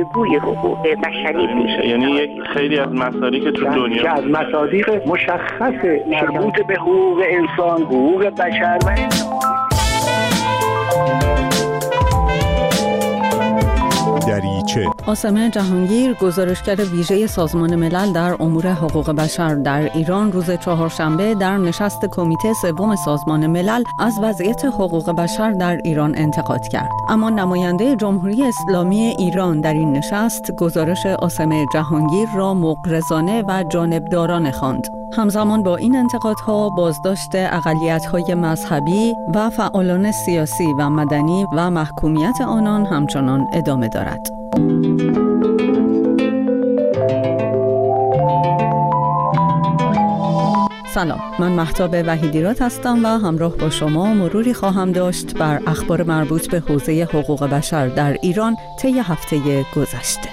گفتگوی حقوق بشری پیش. یعنی یک خیلی از مسائلی که تو دنیا که از مصادیق مشخص مربوط به حقوق انسان، حقوق بشر و دریچه. عاصمه جهانگیر، گزارشگر ویژه سازمان ملل در امور حقوق بشر در ایران، روز چهارشنبه در نشست کمیته سوم سازمان ملل از وضعیت حقوق بشر در ایران انتقاد کرد. اما نماینده جمهوری اسلامی ایران در این نشست گزارش عاصمه جهانگیر را مغرضانه و جانبدارانه خواند. همزمان با این انتقادها بازداشت اقلیت‌های مذهبی و فعالان سیاسی و مدنی و محکومیت آنان همچنان ادامه دارد. سلام، من مهتاب وحیدیراد هستم و همراه با شما مروری خواهم داشت بر اخبار مربوط به حوزه حقوق بشر در ایران طی هفته گذشته.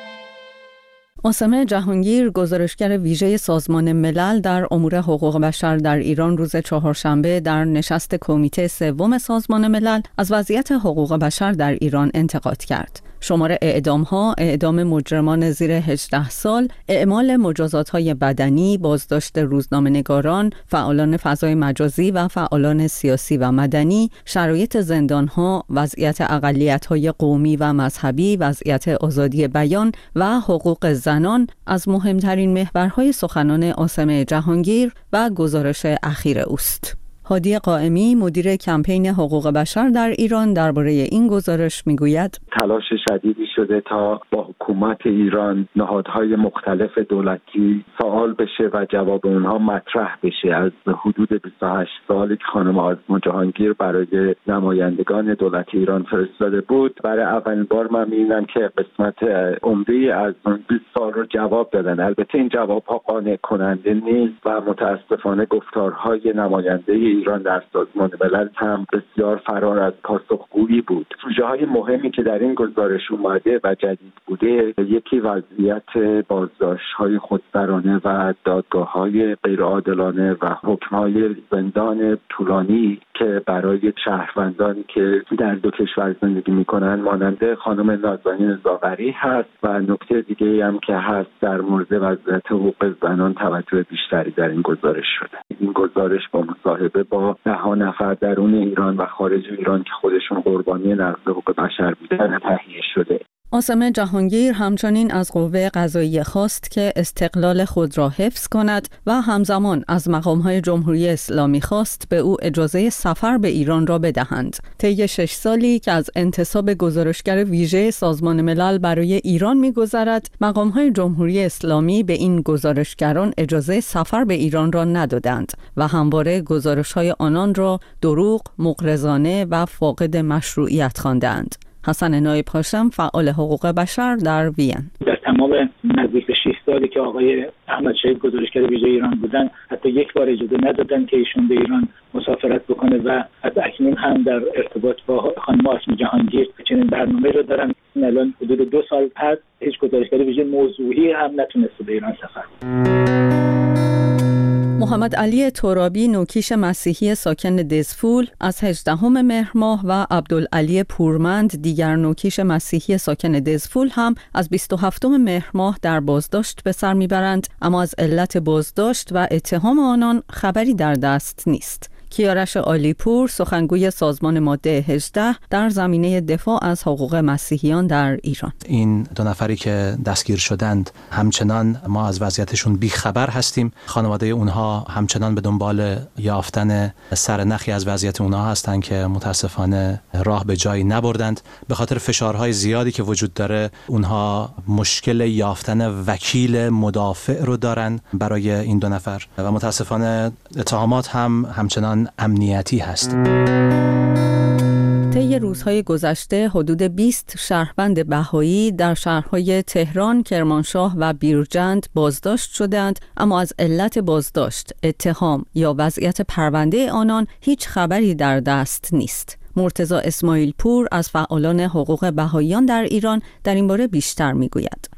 عاصمه جهانگیر، گزارشگر ویژه سازمان ملل در امور حقوق بشر در ایران، روز چهارشنبه در نشست کمیته سوم سازمان ملل از وضعیت حقوق بشر در ایران انتقاد کرد. شمار اعدام‌ها، اعدام مجرمان زیر 18 سال، اعمال مجازات‌های بدنی، بازداشت روزنامه‌نگاران، فعالان فضای مجازی و فعالان سیاسی و مدنی، شرایط زندان‌ها، وضعیت اقلیت‌های قومی و مذهبی، وضعیت آزادی بیان و حقوق زنان از مهمترین محورهای سخنان عاصمه جهانگیر و گزارش اخیر اوست. هادی قائمی، مدیر کمپین حقوق بشر در ایران، درباره این گزارش میگوید: تلاش شدیدی شده تا با حکومت ایران نهادهای مختلف دولتی فعال بشه و جواب اونها مطرح بشه. از حدود 28 سالی که خانم عاصمه جهانگیر برای نمایندگان دولت ایران فرستاده بود، برای اولین بار من می‌بینم که قسمت عمده‌ای از اون 20 سال رو جواب دادن. البته این جواب‌ها قانع کننده نیست و متأسفانه گفتارهای نماینده ایران در سازمان ملل هم بسیار فرار از پاسخگویی بود. سوژه‌های مهمی که در این گزارش اومده و جدید بوده، یکی وضعیت بازداشت‌های خودسرانه و دادگاه‌های غیرعادلانه و حکم‌های زندان طولانی که برای شهروندانی که در دو کشور زندگی می‌کنن مانند خانم نازنین زاغری هست و نکته دیگه‌ای هم که هست در مورد وضعیت حقوق زنان توجه بیشتری در این گزارش شده. این گزارش با مصاحبه با 10 نفر درون ایران و خارج ایران که خودشون قربانی نقض حقوق بشر بودن تهیه شده. عاصمه جهانگیر همچنین از قوه قضاییه خواست که استقلال خود را حفظ کند و همزمان از مقام‌های جمهوری اسلامی خواست به او اجازه سفر به ایران را بدهند. طی 6 سالی که از انتصاب گزارشگر ویژه سازمان ملل برای ایران می‌گذرد، مقام‌های جمهوری اسلامی به این گزارشگران اجازه سفر به ایران را ندادند و همواره گزارش‌های آنان را دروغ، مغرضانه و فاقد مشروعیت خواندند. حسن نایب هاشم، فعال حقوق بشر در وین: در تمام نزدیک به 6 سالی که آقای احمد شهید گزارشگر ویژه ایران بودن، حتی یک بار اجازه ندادن که ایشون به ایران مسافرت بکنه و از اکنون هم در ارتباط با خانم عاصمه جهانگیر چنین برنامه رو دارن. الان حدود 2 سال پس هیچ گزارشگر ویژه موضوعی هم نتونسته به ایران سفر کنه. محمد علی ترابی، نوکیش مسیحی ساکن دزفول، از 18 مهر ماه و عبدالعلی پورمند، دیگر نوکیش مسیحی ساکن دزفول، هم از 27 مهر ماه در بازداشت به سر میبرند، اما از علت بازداشت و اتهام آنان خبری در دست نیست. کیارش عالیپور، سخنگوی سازمان ماده 18 در زمینه دفاع از حقوق مسیحیان در ایران: این 2 نفری که دستگیر شدند همچنان ما از وضعیتشون بیخبر هستیم. خانواده اونها همچنان به دنبال یافتن سرنخی از وضعیت اونها هستند که متاسفانه راه به جایی نبردند. به خاطر فشارهای زیادی که وجود داره اونها مشکل یافتن وکیل مدافع رو دارن برای این 2 نفر و متاسفانه اتهامات هم همچنان امنیتی هست. طی روزهای گذشته حدود 20 شهروند بهایی در شهرهای تهران، کرمانشاه و بیرجند بازداشت شدند، اما از علت بازداشت، اتهام یا وضعیت پرونده آنان هیچ خبری در دست نیست. مرتضی اسماعیل پور از فعالان حقوق بهاییان در ایران در این باره بیشتر میگوید: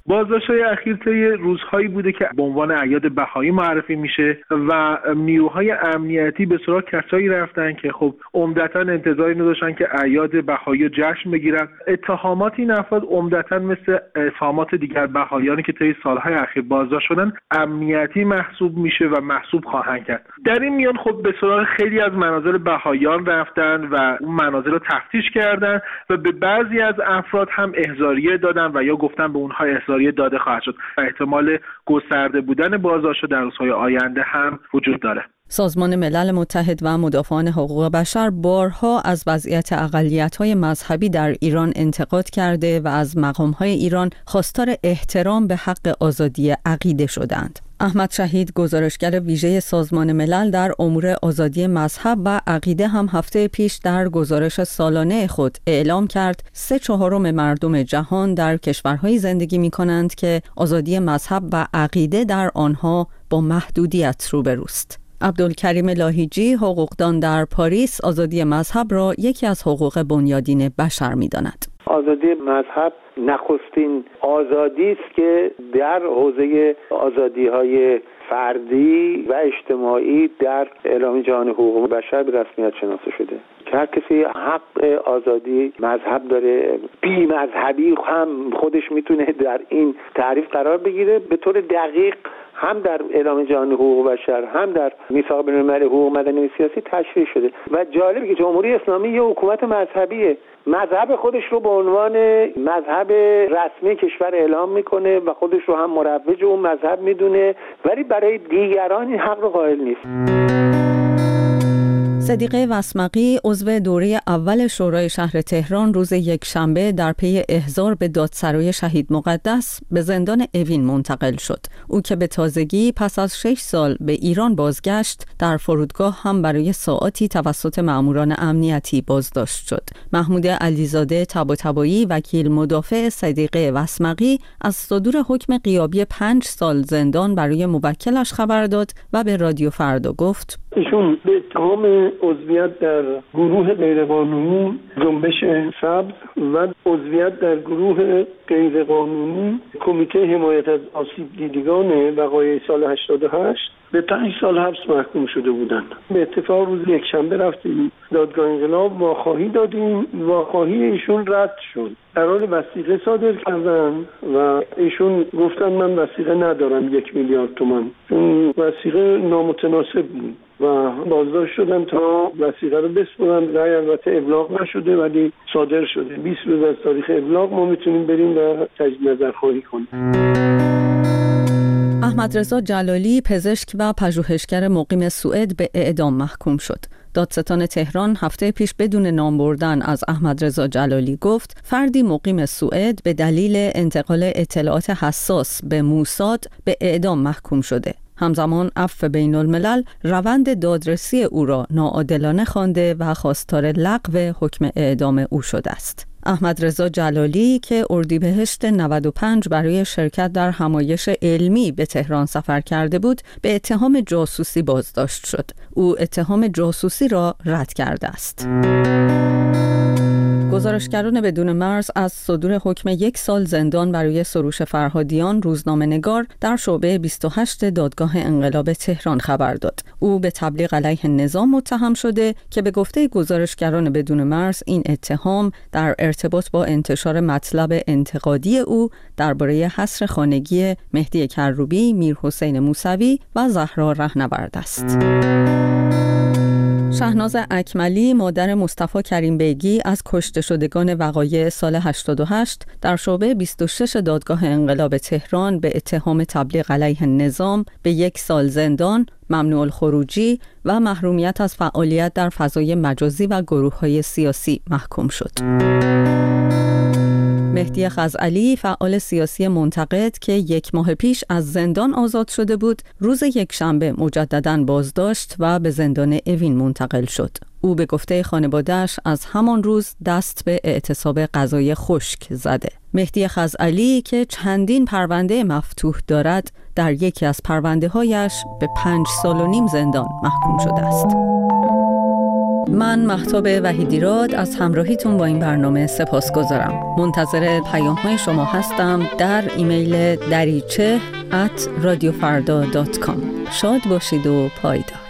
بازداشت‌های اخیر طی روزهایی بوده که به عنوان اعیاد بهایی معرفی میشه و نیروهای امنیتی به سراغ کسایی رفتن که خب عمدتاً انتظاری نداشتن که اعیاد بهایی جشن بگیرن. اتهامات این افراد عمدتاً مثل اتهامات دیگر بهاییانی که طی سالهای اخیر بازداشت شدن امنیتی محسوب میشه و محسوب خواهند کرد. در این میان خب به سراغ خیلی از منازل بهاییان رفتن و اون منازل رو تفتیش کردن و به بعضی از افراد هم احضاریه دادن و یا گفتن به اونها احضاریه داده خواهد شد و احتمال گسترده بودن بازداشت در روزهای آینده هم وجود داره. سازمان ملل متحد و مدافعان حقوق بشر بارها از وضعیت اقلیت‌های مذهبی در ایران انتقاد کرده و از مقام‌های ایران خواستار احترام به حق آزادی عقیده شدند. احمد شهید، گزارشگر ویژه سازمان ملل در امور آزادی مذهب و عقیده، هم هفته پیش در گزارش سالانه خود اعلام کرد 3/4 مردم جهان در کشورهایی زندگی می‌کنند که آزادی مذهب و عقیده در آنها با محدودیت روبروست. عبدالکریم لاهیجی، حقوقدان در پاریس، آزادی مذهب را یکی از حقوق بنیادین بشر می‌داند. آزادی مذهب نخستین آزادی است که در حوزه آزادی‌های فردی و اجتماعی در اعلامیه جهانی حقوق بشر به رسمیت شناخته شده. هر کسی حق آزادی مذهب داره. بی مذهبی هم خودش میتونه در این تعریف قرار بگیره. به طور دقیق هم در اعلامیه جهانی حقوق بشر هم در میثاق بین‌المللی حقوق مدنی و سیاسی تشریح شده و جالبه که جمهوری اسلامی یه حکومت مذهبیه، مذهب خودش رو به عنوان مذهب رسمی کشور اعلام میکنه و خودش رو هم مروج اون مذهب میدونه، ولی برای دیگران این حق رو قائل نیست. صدیقه وسمقی، عضو دوره اول شورای شهر تهران، روز یکشنبه در پی احضار به دادسرای شهید مقدس به زندان اوین منتقل شد. او که به تازگی پس از 6 سال به ایران بازگشت، در فرودگاه هم برای ساعاتی توسط مأموران امنیتی بازداشت شد. محمود علیزاده طباطبایی، وکیل مدافع صدیقه وسمقی، از صدور حکم غیابی 5 سال زندان برای موکلش خبر داد و به رادیو فردا گفت: ایشون به اتهام عضویت در گروه غیرقانونی جنبش سبز و عضویت در گروه غیرقانونی کمیته حمایت از آسیب دیدگان وقایع سال 88 به 5 سال حبس محکوم شده بودند. به اتفاق روز یکشنبه رفتیم دادگاه انقلاب، واخواهی دادیم، واخواهی ایشون رد شد. قرار وثیقه صادر کردن و ایشون گفتن من وثیقه ندارم 1 میلیارد تومان، چون وثیقه نامتناسب بود و بازداشت شدن تا وثیقه رو بسپرن. رأی البته ابلاغ نشده ولی صادر شده. 20 روز از تاریخ ابلاغ ما میتونیم بریم و تجدید نظرخواهی کنیم. احمد رضا جلالی، پزشک و پژوهشگر مقیم سوئد، به اعدام محکوم شد. دادستان تهران هفته پیش بدون نام بردن از احمد رضا جلالی گفت فردی مقیم سوئد به دلیل انتقال اطلاعات حساس به موساد به اعدام محکوم شده. همزمان عفو بین الملل روند دادرسی او را ناعادلانه خوانده و خواستار لغو حکم اعدام او شده است. احمد رضا جلالی که اردیبهشت 95 برای شرکت در همایش علمی به تهران سفر کرده بود، به اتهام جاسوسی بازداشت شد. او اتهام جاسوسی را رد کرده است. گزارشگران بدون مرز از صدور حکم 1 سال زندان برای سروش فرهادیان، روزنامه‌نگار، در شعبه 28 دادگاه انقلاب تهران خبر داد. او به تبلیغ علیه نظام متهم شده که به گفته گزارشگران بدون مرز این اتهام در ارتباط با انتشار مطلب انتقادی او درباره حصر خانگی مهدی کروبی، میرحسین موسوی و زهرا رهنورد است. شهناز اکملی، مادر مصطفی کریم بیگی، از کشته شدگان وقایع سال 88 در شعبه 26 دادگاه انقلاب تهران به اتهام تبلیغ علیه نظام به 1 سال زندان، ممنوع الخروجی و محرومیت از فعالیت در فضای مجازی و گروه‌های سیاسی محکوم شد. مهدی خزعلی، فعال سیاسی منتقد که 1 ماه پیش از زندان آزاد شده بود، روز یکشنبه مجدداً بازداشت و به زندان اوین منتقل شد. او به گفته خانواده‌اش از همان روز دست به اعتصاب غذای خشک زده. مهدی خزعلی که چندین پرونده مفتوح دارد، در یکی از پرونده‌هایش به 5 سال و نیم زندان محکوم شده است. من مهتاب وحیدیراد از همراهیتون با این برنامه سپاسگزارم. منتظر پیام‌های شما هستم در ایمیل dariche@radiofarda.com. شاد باشید و پایدار.